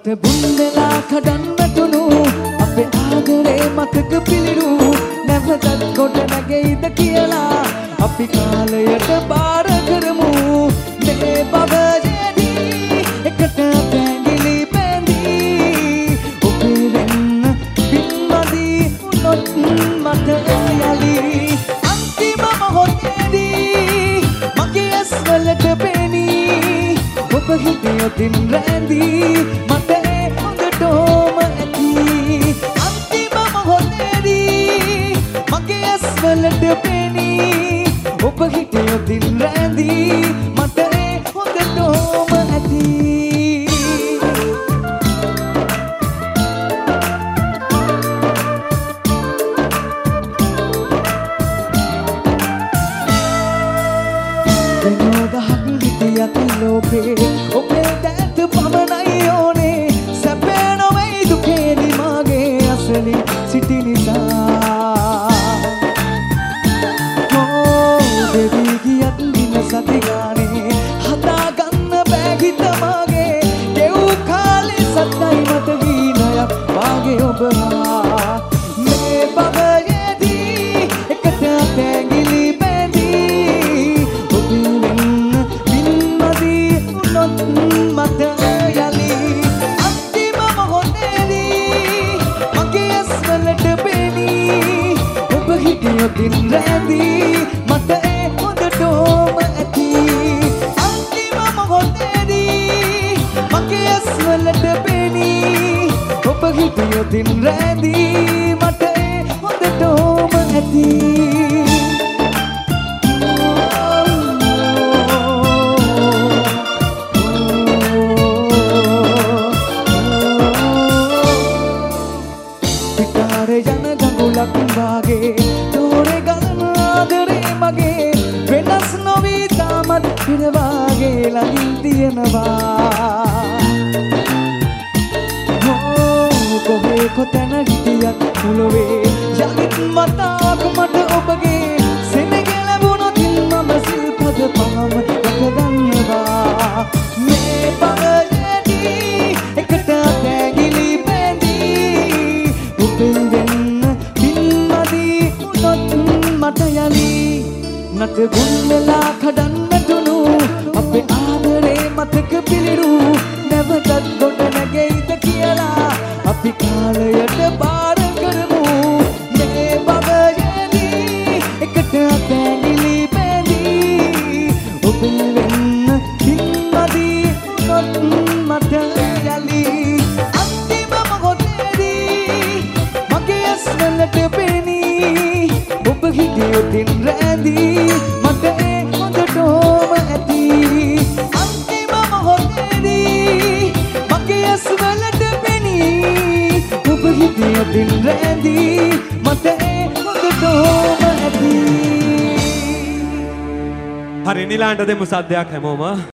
මට බුන්දලා කඩන්නටුණු අපේ ආදරේ මතක පිළිරු නැවතත් කොට නැගෙයිද කියලා අපි කාලයට බාර කරමු මේ බබජේදී එකට පැංගිලි පැඳී ඔබේ වෙන්න පින්මදි උනොත් මට යලි අන්තිම මොහොතේදී මගේ ඇස් වලට පෙනී ඔබ හිතයොතින් රැඳී මට ඒ හොඳටම ඇති අන්තිම මොහොතේදී මගේ ඇස් වලට පෙනී ඔබ හිතයොතින් රැඳී මට ඒ හොඳටම ඇති ලෝකේ ඔබේ දැත පමණයි ඕනේ සැපේ නොවේ දුකේදි මගේ අසලින් සිටි නිසා දෙවි ගියත් දින සති ගානේ හදාගන්න බෑ හිත මගේ දෙව් කාලේ සත්තයි මත වීණයක් වාගේ ඔබ මේ බබයේදී එකට පැංගිලි පැඳී ඔබේ මට යලි අන්තිම මොහොතේදී මගේ ඇස් වලට පෙනී ඔබ හිතයොතින් රැඳී මට ඒ හොඳටම ඇති අන්තිම මොහොතේදී මගේ ඇස් වලට පෙනී ඔබ හිතයොතින් රැඳී මට ඒ හොඳටම ඇති යන ගඟුලක් වාගේ තෝරේ ගලන ආදරේ මගේ වෙනස් නොවී තාමත් පිර වාගේ ළඟින් තියෙනවා කොහේ කොතැන හිටියත් මුලවේ යලිත් මතක් මට ඔබගේ සෙනග ලැබුණොත් මම සිල්පද පහම රැකගන්නවා මේ පගයේදී එකට පැංගිලි පැඳී ඔබෙන් මට යලි නට ගුන්දලා කඩන්නටුණු අපේ ආදරේ මතක පිළිරු නැවතත් ගොඩ නැගෙයිද කියලා අපි කාලයට බාර කරමු මේ බබයේදී එකට පැංගිලි පැඳී ඔබේ වෙන්න පින්මදි උනොත් මට යලි අන්තිම මොහොතේදී මගේ ඇස් වලට පෙනී ඔබ හිතයොතින් රැඳී මට ඒ හොඳටම ඇති අන්තිම මොහොතේදී මගේ ඇස් වලට පෙනී ඔබ හිතයොතින් රැඳී මට ඒ හොඳටම ඇති හරි නිලාන්ට දෙමු සද්දයක් හැමෝම